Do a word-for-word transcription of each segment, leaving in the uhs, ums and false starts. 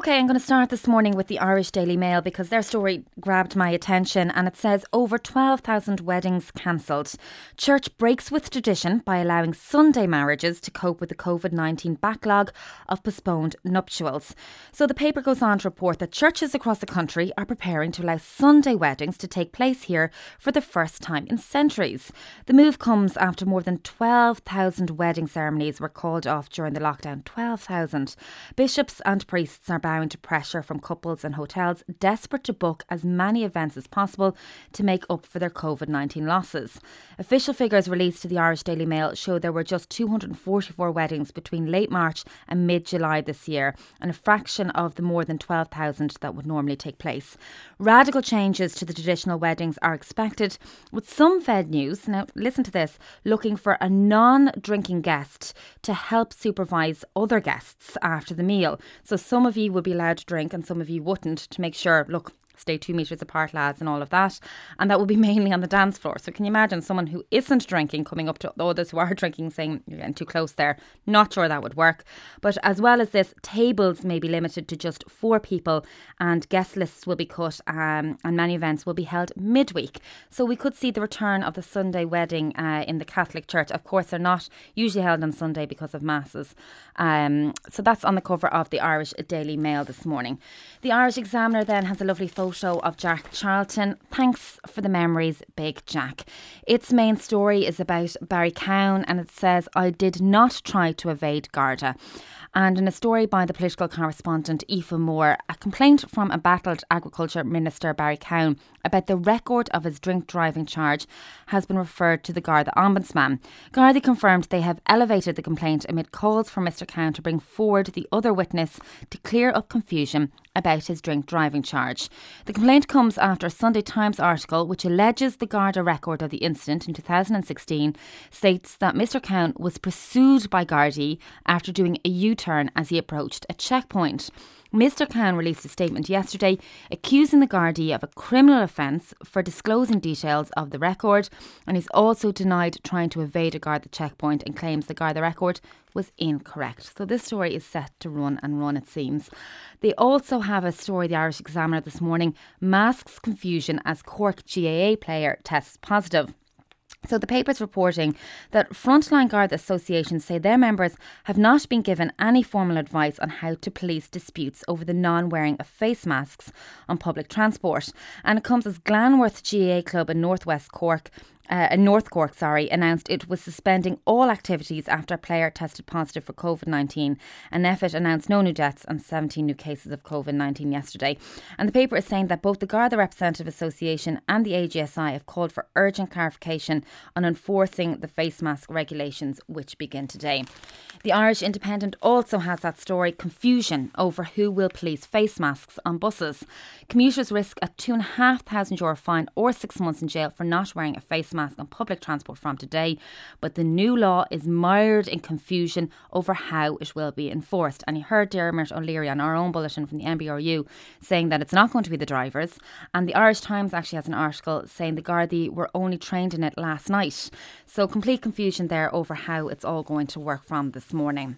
OK, I'm going to start this morning with the Irish Daily Mail because their story grabbed my attention, and it says over twelve thousand weddings cancelled. Church breaks with tradition by allowing Sunday marriages to cope with the covid nineteen backlog of postponed nuptials. So the paper goes on to report that churches across the country are preparing to allow Sunday weddings to take place here for the first time in centuries. The move comes after more than twelve thousand wedding ceremonies were called off during the lockdown. twelve thousand. Bishops and priests are bowing to pressure from couples and hotels desperate to book as many events as possible to make up for their covid nineteen losses. Official figures released to the Irish Daily Mail show there were just two hundred forty-four weddings between late March and mid-July this year, and a fraction of the more than twelve thousand that would normally take place. Radical changes to the traditional weddings are expected, with some venues, now listen to this, looking for a non-drinking guest to help supervise other guests after the meal. So some of you would be allowed to drink and some of you wouldn't, to make sure, look, stay two metres apart, lads, and all of that. And that will be mainly on the dance floor. So can you imagine someone who isn't drinking coming up to others who are drinking saying, you're getting too close there? Not sure that would work. But as well as this, tables may be limited to just four people and guest lists will be cut, um, and many events will be held midweek. So we could see the return of the Sunday wedding uh, in the Catholic Church. Of course, they're not usually held on Sunday because of masses. Um, so that's on the cover of the Irish Daily Mail this morning. The Irish Examiner then has a lovely photo Photo of Jack Charlton. Thanks for the memories, Big Jack. Its main story is about Barrycown, and it says, I did not try to evade Garda. And in a story by the political correspondent Aoife Moore, a complaint from a battled Agriculture Minister Barrycown about the record of his drink driving charge has been referred to the Garda Ombudsman. Garda confirmed they have elevated the complaint amid calls for Mr Cown to bring forward the other witness to clear up confusion about his drink driving charge. The complaint comes after a Sunday Times article which alleges the Garda record of the incident in two thousand sixteen states that Mr Cown was pursued by Gardaí after doing a U-turn as he approached a checkpoint. Mr Cown released a statement yesterday accusing the Gardaí of a criminal offence for disclosing details of the record, and he's also denied trying to evade a Garda checkpoint and claims the Garda record was incorrect. So this story is set to run and run, it seems. They also have a story, the Irish Examiner this morning, masks confusion as Cork G A A player tests positive. So the paper's reporting that frontline Garda associations say their members have not been given any formal advice on how to police disputes over the non-wearing of face masks on public transport. And it comes as Glanworth G A A Club in North West Cork Uh, in North Cork, sorry, announced it was suspending all activities after a player tested positive for covid nineteen. And N F I T announced no new deaths and seventeen new cases of covid nineteen yesterday. And the paper is saying that both the Garda Representative Association and the A G S I have called for urgent clarification on enforcing the face mask regulations, which begin today. The Irish Independent also has that story, confusion over who will police face masks on buses. Commuters risk a two and a half thousand euro fine or six months in jail for not wearing a face mask on public transport from today, but the new law is mired in confusion over how it will be enforced. And you heard Dermot O'Leary on our own bulletin from the N B R U saying that it's not going to be the drivers, and the Irish Times actually has an article saying the Gardaí were only trained in it last night. So complete confusion there over how it's all going to work from this morning.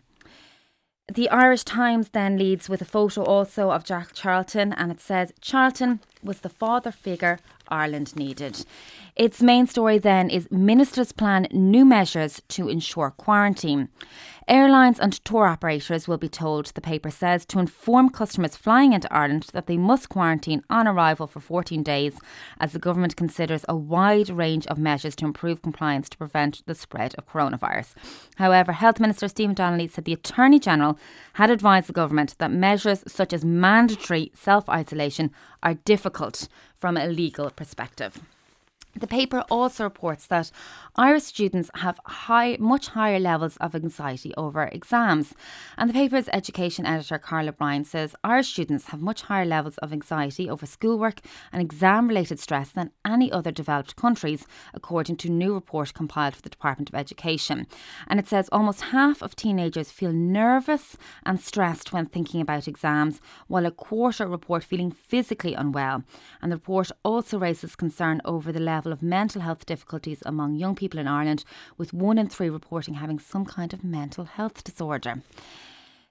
The Irish Times then leads with a photo also of Jack Charlton, and it says Charlton was the father figure Ireland needed. Its main story then is Ministers plan new measures to ensure quarantine. Airlines and tour operators will be told, the paper says, to inform customers flying into Ireland that they must quarantine on arrival for fourteen days, as the government considers a wide range of measures to improve compliance to prevent the spread of coronavirus. However, Health Minister Stephen Donnelly said the Attorney General had advised the government that measures such as mandatory self-isolation are difficult from a legal perspective. The paper also reports that Irish students have high, much higher levels of anxiety over exams. And the paper's education editor, Carla Bryan, says Irish students have much higher levels of anxiety over schoolwork and exam-related stress than any other developed countries, according to a new report compiled for the Department of Education. And it says almost half of teenagers feel nervous and stressed when thinking about exams, while a quarter report feeling physically unwell. And the report also raises concern over the level of mental health difficulties among young people in Ireland, with one in three reporting having some kind of mental health disorder.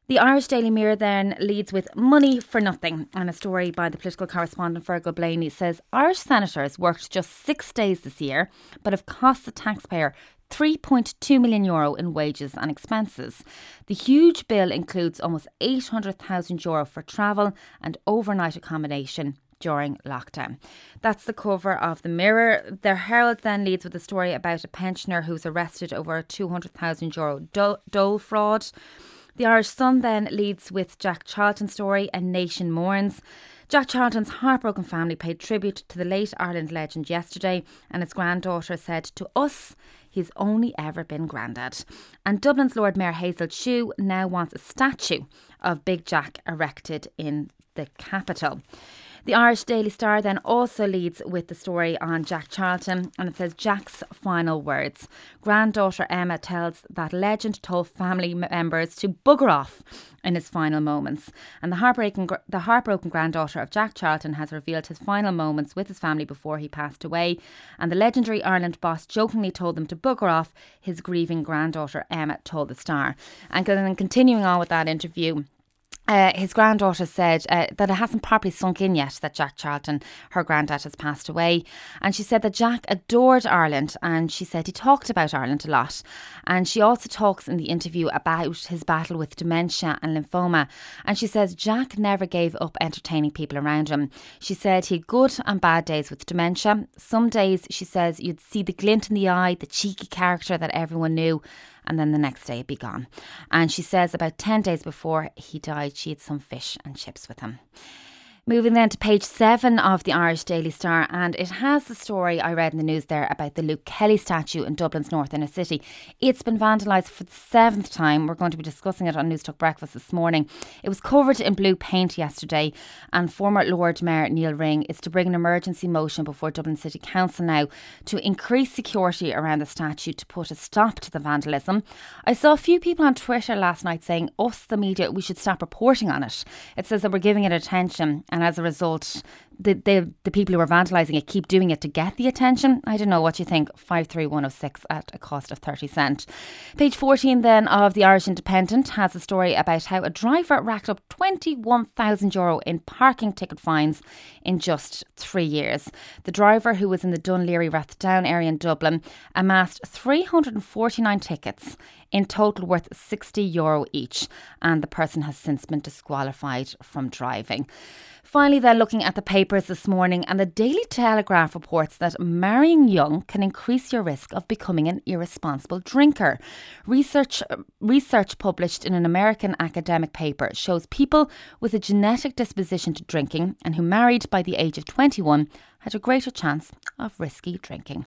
The Irish Daily Mirror then leads with money for nothing, and a story by the political correspondent Fergal Blaney says Irish senators worked just six days this year but have cost the taxpayer three point two million euro in wages and expenses. The huge bill includes almost eight hundred thousand euro for travel and overnight accommodation during lockdown. That's the cover of the Mirror. The Herald then leads with a story about a pensioner who's arrested over a two hundred thousand euro do- dole fraud. The Irish Sun then leads with Jack Charlton's story, A Nation Mourns. Jack Charlton's heartbroken family paid tribute to the late Ireland legend yesterday, and his granddaughter said, "To us, he's only ever been grandad." And Dublin's Lord Mayor Hazel Chew now wants a statue of Big Jack erected in the capital. The Irish Daily Star then also leads with the story on Jack Charlton, and it says Jack's final words. Granddaughter Emma tells that legend told family members to bugger off in his final moments. And the heartbreaking, the heartbroken granddaughter of Jack Charlton has revealed his final moments with his family before he passed away. And the legendary Ireland boss jokingly told them to bugger off. His grieving granddaughter Emma told the Star. And then continuing on with that interview, Uh, his granddaughter said uh, that it hasn't properly sunk in yet that Jack Charlton, her granddad, has passed away. And she said that Jack adored Ireland, and she said he talked about Ireland a lot. And she also talks in the interview about his battle with dementia and lymphoma. And she says Jack never gave up entertaining people around him. She said he had good and bad days with dementia. Some days, she says, you'd see the glint in the eye, the cheeky character that everyone knew, and then the next day it'd be gone. And she says about ten days before he died, she had some fish and chips with him. Moving then to page seven of the Irish Daily Star, and it has the story I read in the news there about the Luke Kelly statue in Dublin's North Inner City. It's been vandalised for the seventh time. We're going to be discussing it on News Talk Breakfast this morning. It was covered in blue paint yesterday, and former Lord Mayor Neil Ring is to bring an emergency motion before Dublin City Council now to increase security around the statue to put a stop to the vandalism. I saw a few people on Twitter last night saying, us, the media, we should stop reporting on it. It says that we're giving it attention, and as a result, the, the the people who are vandalising it keep doing it to get the attention. I don't know what you think. five three one oh six at a cost of thirty cent. Page fourteen then of the Irish Independent has a story about how a driver racked up twenty-one thousand euro in parking ticket fines in just three years. The driver, who was in the Dun Laoghaire Rathdown area in Dublin, amassed three hundred forty-nine tickets, in total worth sixty euro each, and the person has since been disqualified from driving. Finally, they're looking at the papers this morning, and the Daily Telegraph reports that marrying young can increase your risk of becoming an irresponsible drinker. Research research published in an American academic paper shows people with a genetic disposition to drinking and who married by the age of twenty-one had a greater chance of risky drinking.